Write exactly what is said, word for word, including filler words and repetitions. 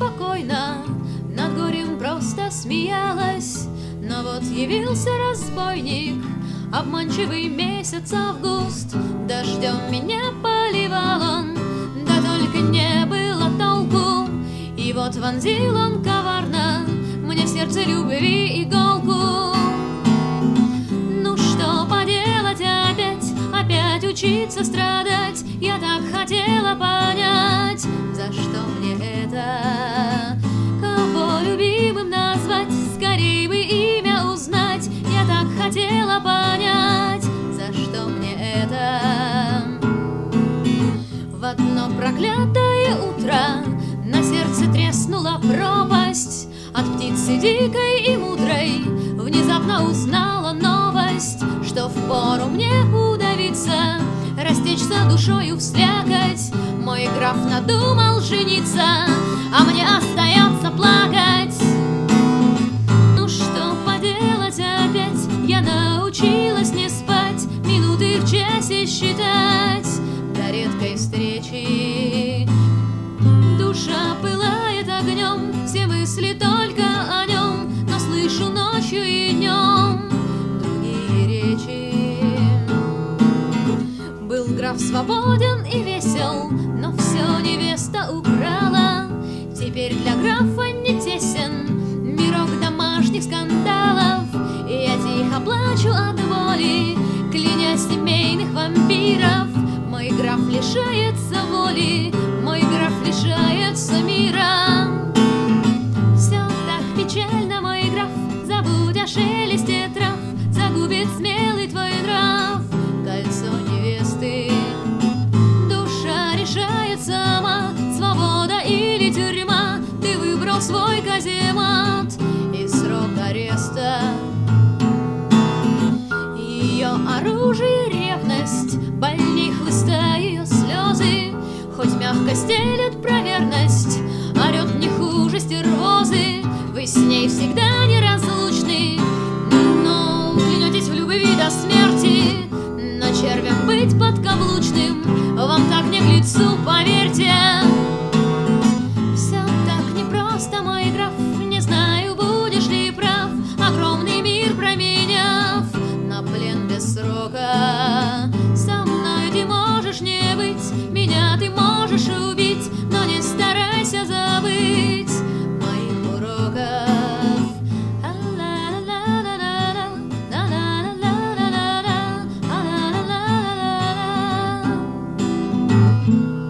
спокойно, над горем просто смеялась. Но вот явился разбойник, обманчивый месяц август. Дождем меня поливал он, да только не было толку. И вот вонзил он коварно мне в сердце любви иголку. Ну что поделать опять, опять учиться страдать. Я так хотела понять, за что мне это. Кого любимым назвать, скорей бы имя узнать. Я так хотела понять, за что мне это. В одно проклятое утро на сердце треснула пропасть. От птицы дикой и мудрой внезапно узнала новость, что впору мне удавиться, растечься душою вслякать. Мой граф надумал жениться, а мне остается плакать. Ну что поделать опять, я научилась не спать, минуты в часе считать до редкой встречи. Душа пылает огнем, все мысли только о нем, но слышу ночью и днем другие речи. Был граф свободен и весел, но все невеста украла. Теперь для графа не тесен мирок домашних скандалов. И я тихо плачу от боли, кляня семейных вампиров. Мой граф лишается воли, мой граф лишается мира. Все так печально, мой граф, забудь о шелесте трав, загубит смелый твой нрав кольцо невесты. Душа решает сама, свобода или тюрьма. Ты выбрал свой каземат и срок ареста. Ее оружие — ревность, больней хлыста ее слезы. Хоть мягко стелет про верность, орет не хуже стервозы. Вы с ней всегда неразлучны, но клянетесь в любви до смерти. Но червем быть подкаблучным вам так не к лицу, поверьте. Все так непросто, мой граф, не знаю, будешь ли прав. Огромный мир променяв на плен без срока. Со мной ты можешь не быть, меня ты можешь убить, но не старайся забыть моих уроков. А-ла-ла-ла-ла-ла-ла-ла-ла-ла-ла-ла-ла-ла-ла-ла-ла.